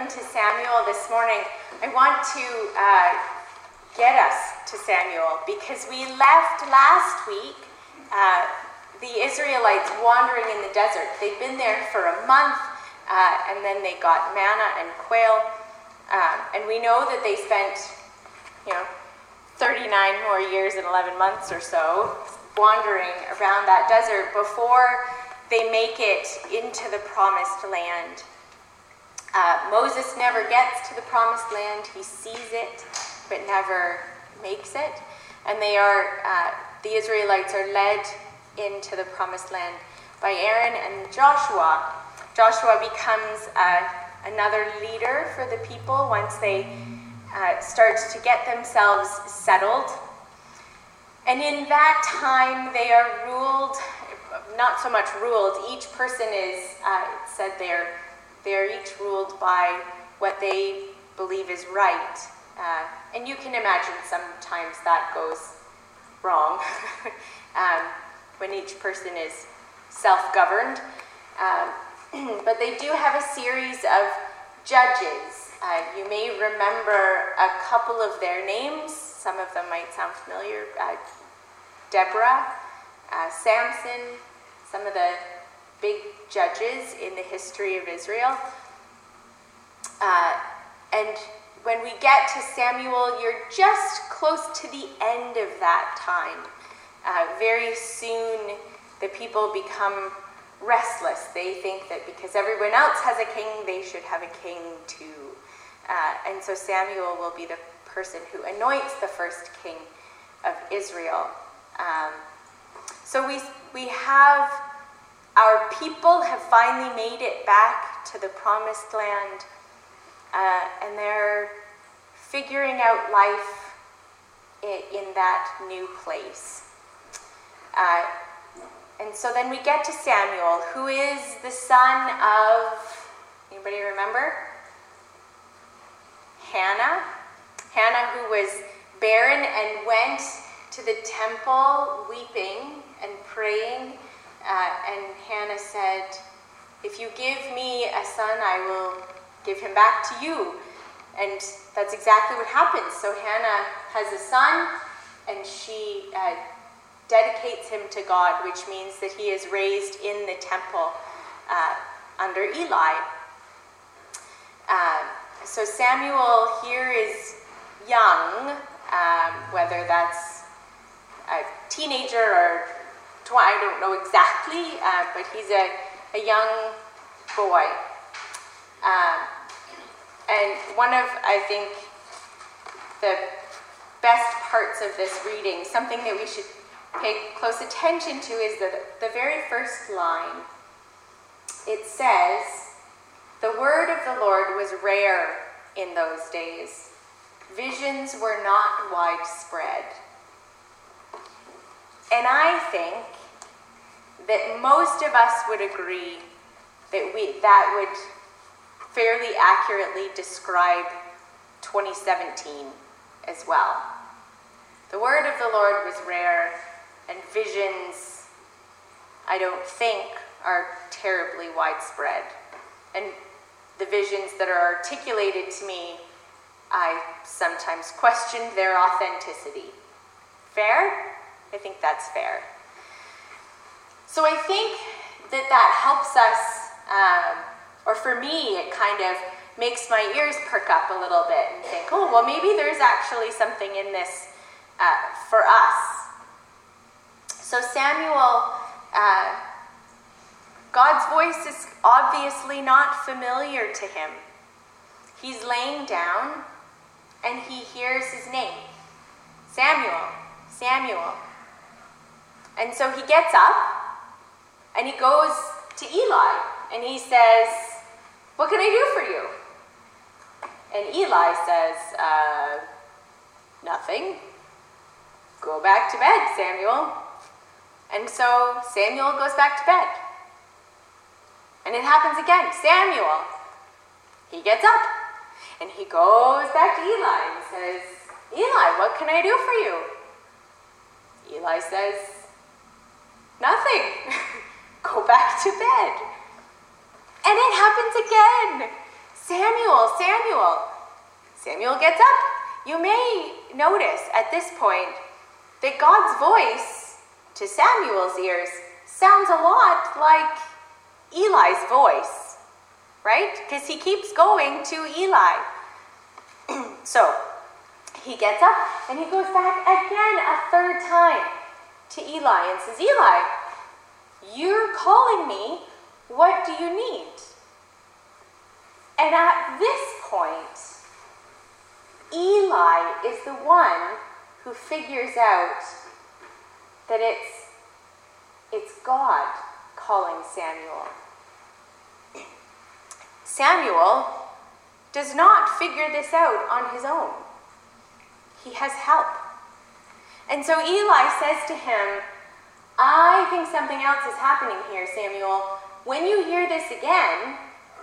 turning to Samuel this morning, I want to get us to Samuel because we left last week the Israelites wandering in the desert. They'd been there for a month, and then they got manna and quail, and we know that they spent, 39 more years and 11 months or so wandering around that desert before they make it into the promised land. Moses never gets to the promised land. He sees it, but never makes it. And the Israelites are led into the promised land by Aaron and Joshua. Joshua becomes another leader for the people once they start to get themselves settled. And in that time, they are ruled, not so much ruled, each person is, it said they are each ruled by what they believe is right. And you can imagine sometimes that goes wrong when each person is self-governed. But they do have a series of judges. You may remember a couple of their names. Some of them might sound familiar. Deborah, Samson, some of the big judges in the history of Israel. And when we get to Samuel, you're just close to the end of that time. Very soon, the people become restless. They think that because everyone else has a king, they should have a king too. And so Samuel will be the person who anoints the first king of Israel. So we have, our people have finally made it back to the promised land, and they're figuring out life in that new place. And so then we get to Samuel, who is the son of, anybody remember? Hannah. Hannah, who was barren and went to the temple weeping and praying. And Hannah said, if you give me a son, I will give him back to you. And that's exactly what happens. So Hannah has a son, and she dedicates him to God, which means that he is raised in the temple under Eli. So Samuel here is young, whether that's a teenager or I don't know exactly, but he's a young boy. And one of, I think, the best parts of this reading, something that we should pay close attention to, is the very first line. It says, the word of the Lord was rare in those days. Visions were not widespread. And I think that most of us would agree that would fairly accurately describe 2017 as well. The word of the Lord was rare, and visions, I don't think, are terribly widespread. And the visions that are articulated to me, I sometimes questioned their authenticity. Fair? I think that's fair. So I think that helps us, or for me, it kind of makes my ears perk up a little bit and think, oh, well, maybe there's actually something in this for us. So Samuel, God's voice is obviously not familiar to him. He's laying down and he hears his name. Samuel, Samuel. And so he gets up and he goes to Eli and he says, what can I do for you? And Eli says, nothing. Go back to bed, Samuel. And so Samuel goes back to bed. And it happens again. Samuel, he gets up and he goes back to Eli and says, Eli, what can I do for you? Eli says, nothing. Go back to bed. And it happens again. Samuel, Samuel. Samuel gets up. You may notice at this point that God's voice to Samuel's ears sounds a lot like Eli's voice, right? Because he keeps going to Eli. So he gets up and he goes back again a third time to Eli and says, Eli, you're calling me. What do you need? And at this point, Eli is the one who figures out that it's God calling Samuel. Samuel does not figure this out on his own. He has help. And so Eli says to him, I think something else is happening here, Samuel. When you hear this again,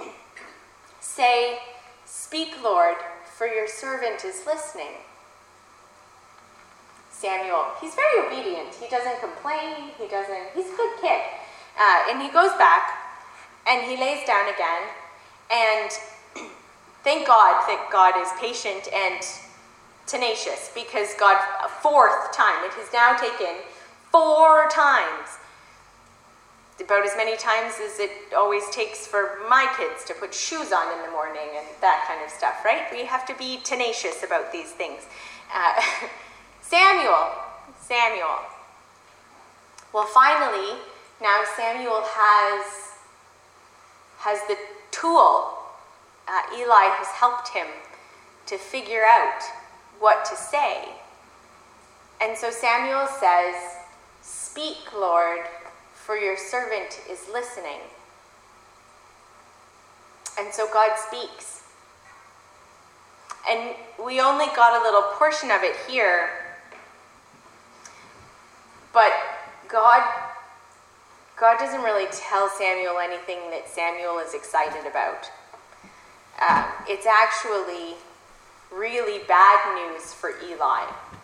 say, speak, Lord, for your servant is listening. Samuel, he's very obedient. He doesn't complain. He's a good kid. And he goes back and he lays down again. And thank God that God is patient and tenacious, because God, a fourth time, it has now taken 4 times, about as many times as it always takes for my kids to put shoes on in the morning and that kind of stuff, right? We have to be tenacious about these things. Samuel. Well, finally, now Samuel has the tool. Eli has helped him to figure out what to say. And so Samuel says, speak, Lord, for your servant is listening. And so God speaks. And we only got a little portion of it here, but God doesn't really tell Samuel anything that Samuel is excited about. It's actually really bad news for Eli.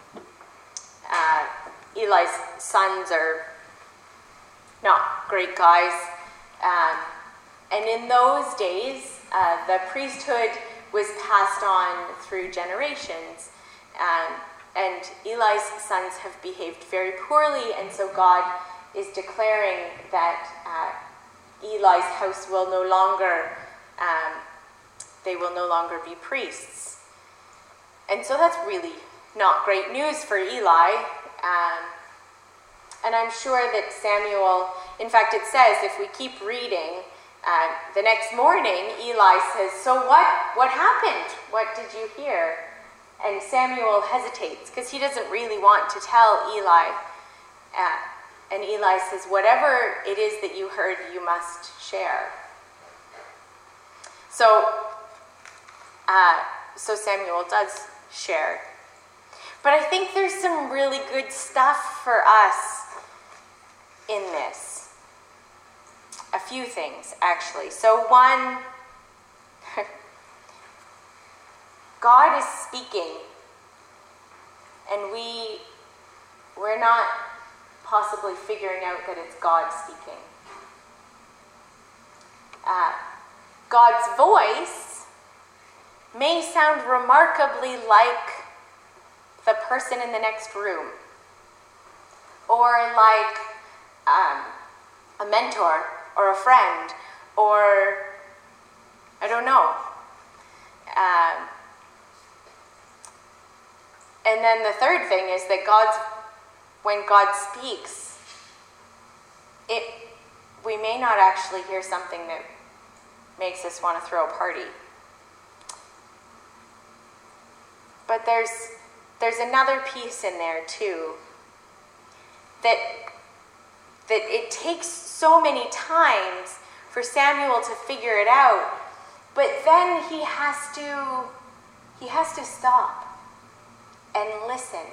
Eli's sons are not great guys. And in those days, the priesthood was passed on through generations. And Eli's sons have behaved very poorly, and so God is declaring that Eli's house will no longer, they will no longer be priests. And so that's really not great news for Eli. And I'm sure that Samuel, in fact, it says, if we keep reading, the next morning, Eli says, so what happened? What did you hear? And Samuel hesitates because he doesn't really want to tell Eli. And Eli says, whatever it is that you heard, you must share. So Samuel does share. But I think there's some really good stuff for us in this. A few things, actually. So one, God is speaking, and we're not possibly figuring out that it's God speaking. God's voice may sound remarkably like the person in the next room, or like a mentor, or a friend, or I don't know. And then the third thing is that when God speaks, we may not actually hear something that makes us want to throw a party. But there's another piece in there too, that it takes so many times for Samuel to figure it out, but then he has to stop and listen.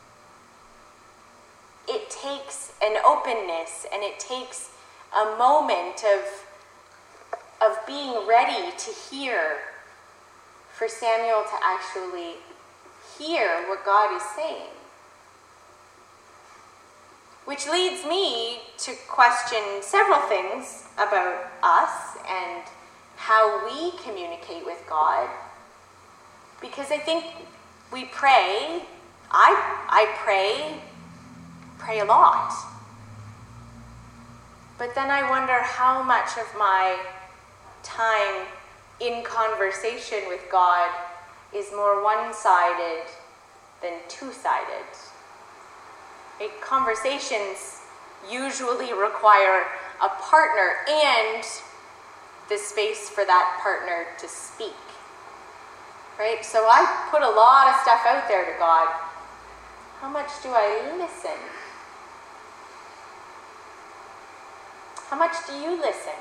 It takes an openness, and it takes a moment of being ready to hear, for Samuel to actually hear what God is saying. Which leads me to question several things about us and how we communicate with God. Because I think we pray, I pray a lot. But then I wonder how much of my time in conversation with God is more one-sided than two-sided. Right? Conversations usually require a partner and the space for that partner to speak. Right? So I put a lot of stuff out there to God. How much do I listen? How much do you listen?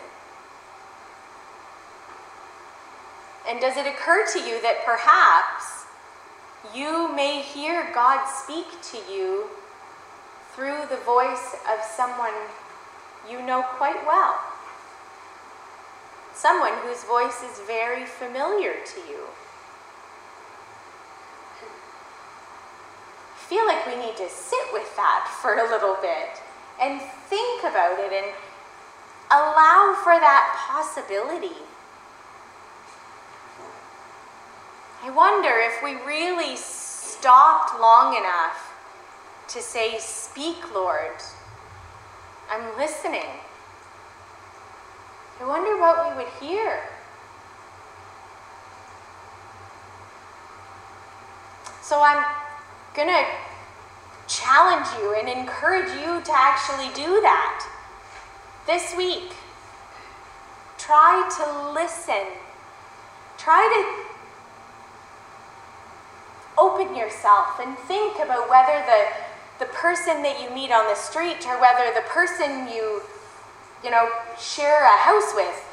And does it occur to you that perhaps you may hear God speak to you through the voice of someone you know quite well? Someone whose voice is very familiar to you. I feel like we need to sit with that for a little bit and think about it and allow for that possibility. I wonder if we really stopped long enough to say, "Speak, Lord, I'm listening." I wonder what we would hear. So I'm going to challenge you and encourage you to actually do that. This week, try to listen. Try to open yourself and think about whether the person that you meet on the street or whether the person you share a house with,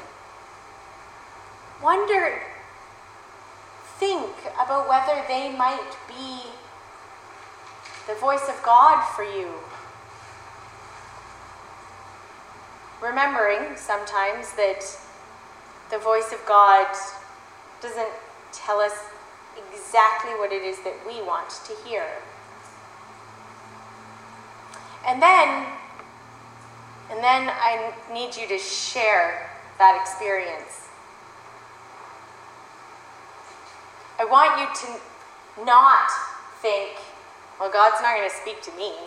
think about whether they might be the voice of God for you. Remembering sometimes that the voice of God doesn't tell us exactly what it is that we want to hear. And then I need you to share that experience. I want you to not think, well, God's not going to speak to me.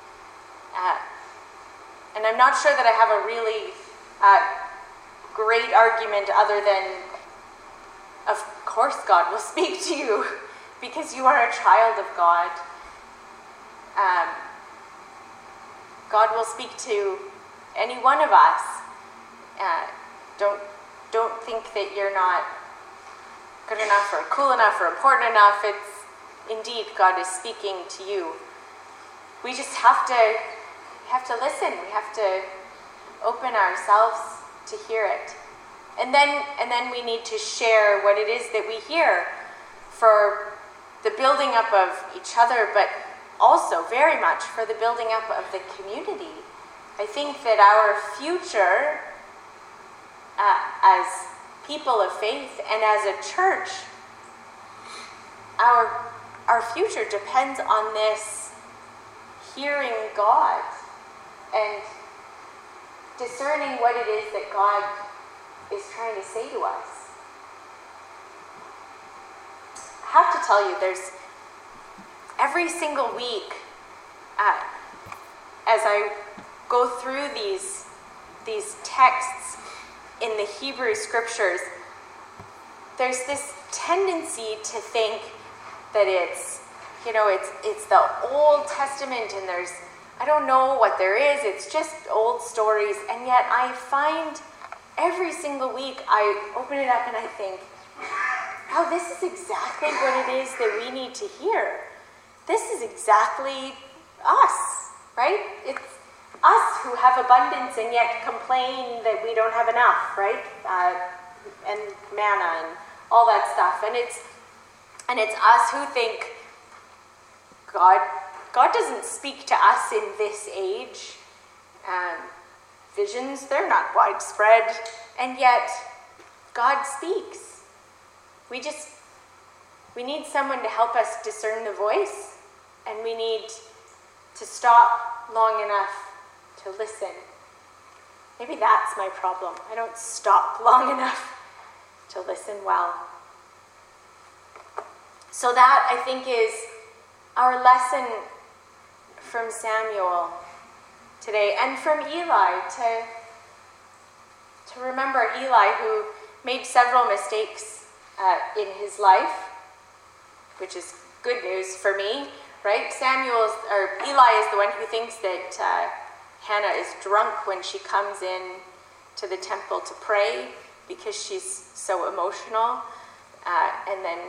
And I'm not sure that I have a really great argument other than, of course God will speak to you because you are a child of God. God will speak to any one of us. Don't think that you're not good enough or cool enough or important enough. It's indeed God is speaking to you. We just have to listen. We have to open ourselves to hear it. And then we need to share what it is that we hear for the building up of each other, but also very much for the building up of the community. I think that our future as people of faith and as a church, our future depends on this hearing God and discerning what it is that God is trying to say to us. I have to tell you, there's every single week as I go through these texts in the Hebrew scriptures, there's this tendency to think that it's the Old Testament and I don't know what there is, it's just old stories, and yet I find every single week I open it up and I think, oh, this is exactly what it is that we need to hear. This is exactly us, right? It's us who have abundance and yet complain that we don't have enough, right? And manna and all that stuff. And it's us who think God doesn't speak to us in this age. Visions, they're not widespread, and yet God speaks. We need someone to help us discern the voice, and we need to stop long enough to listen. Maybe that's my problem. I don't stop long enough to listen well. So that, I think, is our lesson from Samuel today, and from Eli, to remember Eli, who made several mistakes in his life, which is good news for me, right? Eli is the one who thinks that Hannah is drunk when she comes in to the temple to pray because she's so emotional, and then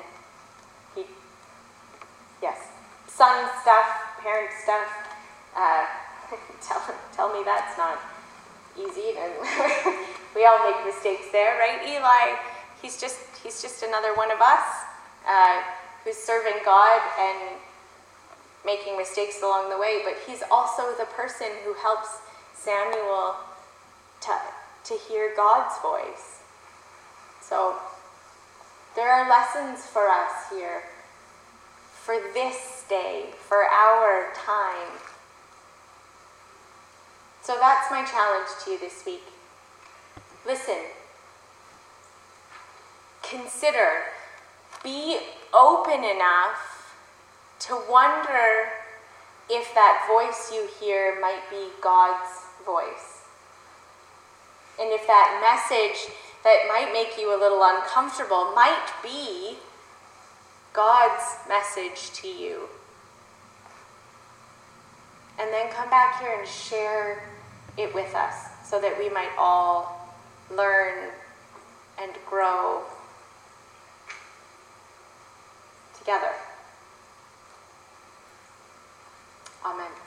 son stuff, parent stuff. Tell me that's not easy. And we all make mistakes there, right? Eli, he's just another one of us who's serving God and making mistakes along the way. But he's also the person who helps Samuel to hear God's voice. So there are lessons for us here, for this day, for our time. So that's my challenge to you this week. Listen, consider, be open enough to wonder if that voice you hear might be God's voice. And if that message that might make you a little uncomfortable might be God's message to you. And then come back here and share it with us so that we might all learn and grow together. Amen.